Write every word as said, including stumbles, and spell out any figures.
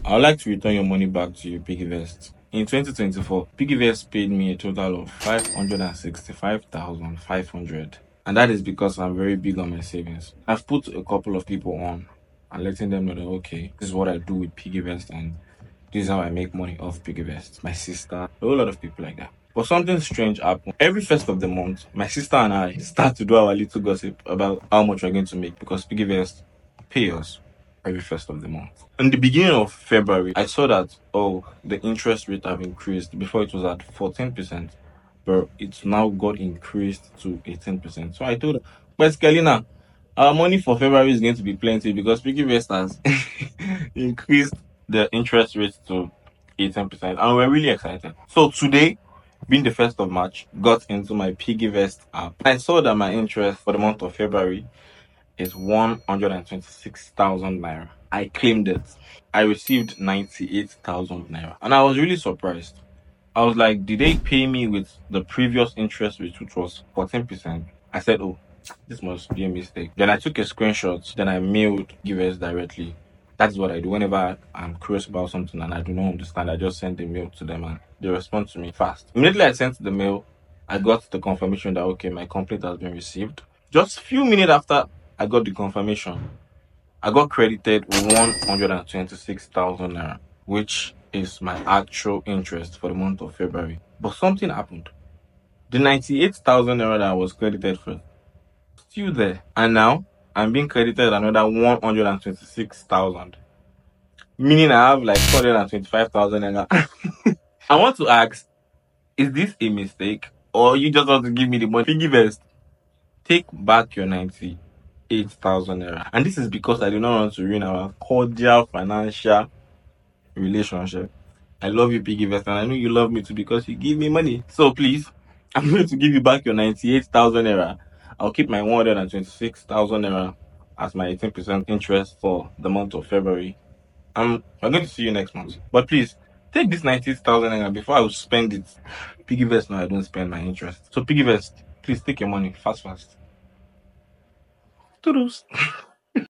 I would like to return your money back to you, PiggyVest. In twenty twenty-four, PiggyVest paid me a total of five hundred sixty-five thousand five hundred. And that is because I'm very big on my savings. I've put a couple of people on and letting them know that, okay, this is what I do with PiggyVest and this is how I make money off PiggyVest. My sister, a whole lot of people like that. But something strange happened. Every first of the month, my sister and I start to do our little gossip about how much we're going to make because PiggyVest pay us every first of the month. In the beginning of February, I saw that, oh, the interest rate have increased. Before it was at fourteen percent, but it's now got increased to eighteen percent. So I told her, but Skelina, our money for February is going to be plenty because PiggyVest has increased the interest rate to eighteen percent, and we're really excited. So today, being the first of March, got into my PiggyVest app. I saw that my interest for the month of February is one hundred twenty-six thousand naira. I claimed it. I received ninety-eight thousand naira, and I was really surprised. I was like, did they pay me with the previous interest rate, which was fourteen percent? I said, oh, this must be a mistake. Then I took a screenshot, then I mailed PiggyVest directly. That's what I do whenever I'm curious about something and I do not understand. I just send the mail to them and they respond to me fast. Immediately I sent the mail, I got the confirmation that, okay, my complaint has been received. Just a few minutes after I got the confirmation, I got credited one hundred twenty-six thousand naira, which is my actual interest for the month of February. But something happened. The ninety-eight thousand naira that I was credited for, still there. And now I'm being credited another one hundred twenty-six thousand. Meaning I have like two hundred twenty-five thousand naira. I want to ask, is this a mistake? Or you just want to give me the money? PiggyVest, take back your ninety-eight thousand naira. And this is because I do not want to ruin our cordial financial relationship. I love you, PiggyVest, and I know you love me too because you give me money. So please, I'm going to give you back your ninety-eight thousand naira. I'll keep my one hundred twenty-six thousand naira as my eighteen percent interest for the month of February. I'm, I'm going to see you next month. But please, take this ninety-eight thousand naira before I will spend it. PiggyVest, no, I don't spend my interest. So PiggyVest, please take your money fast, fast. Toodles.